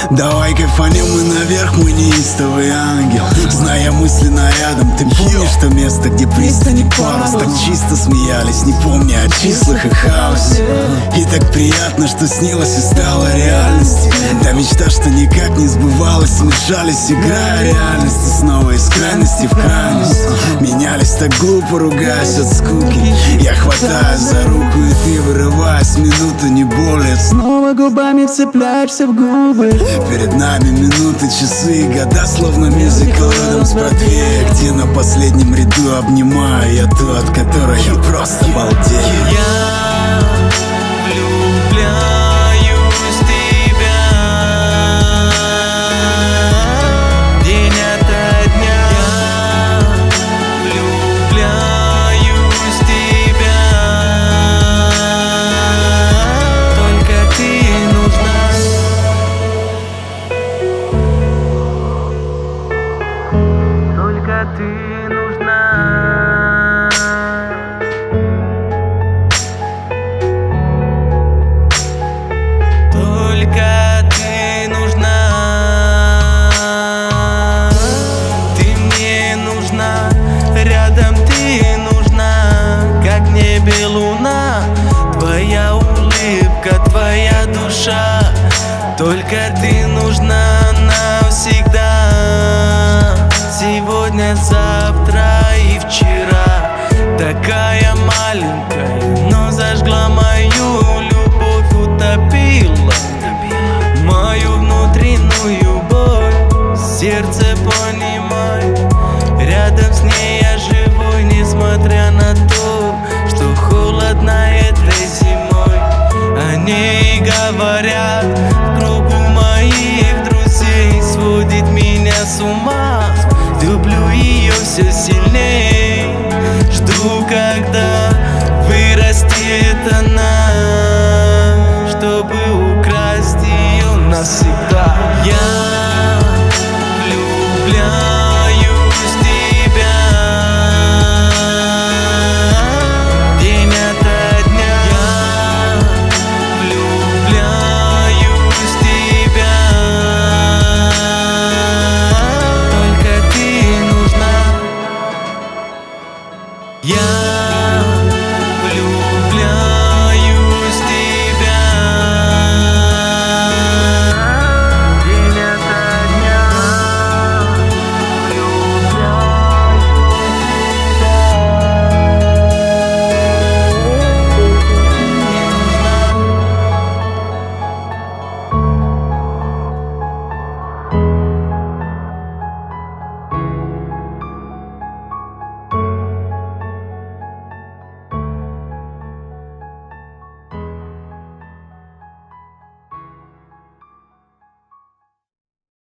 Давай кайфанем мы наверх, мой неистовый ангел. Зная мысленно рядом, ты помнишь то место, где пристани парус? Так чисто смеялись, не помня о числах и хаосе. И так приятно, что снилось и стало реальностью. Та мечта, что никак не сбывалась, смешались, играя реальности снова из крайности в крайность. Менялись так глупо, ругаясь от скуки. Я хватаюсь за руку, и ты вырываясь минуту, не более. Снова губами вцепляешься в губы. Перед нами минуты, часы и года, словно мюзикл рядом с Бродвея, где на последнем ряду обнимаю я ту, от которой я просто балдею. Я влюбляюсь в тебя день ото дня. Я влюбляюсь в тебя. Только ты нужна. Только ты нужна. Только ты нужна. Ты мне нужна, рядом ты нужна, как в небе луна. Твоя улыбка, твоя душа. Только ты нужна навсегда. Сегодня, завтра и вчера. Такая маленькая, но зажгла мою любовь, утопила мою внутреннюю боль. Сердце понимает, рядом с ней я живой, несмотря на то, что холодно этой зимой. О ней говорят в кругу моих друзей, сводит меня с ума. Люблю ее все сильней, жду, когда вырастет она, чтобы украсть ее навсегда. Я влюбляюсь в тебя день ото дня. Я влюбляюсь в тебя. Только ты нужна. Я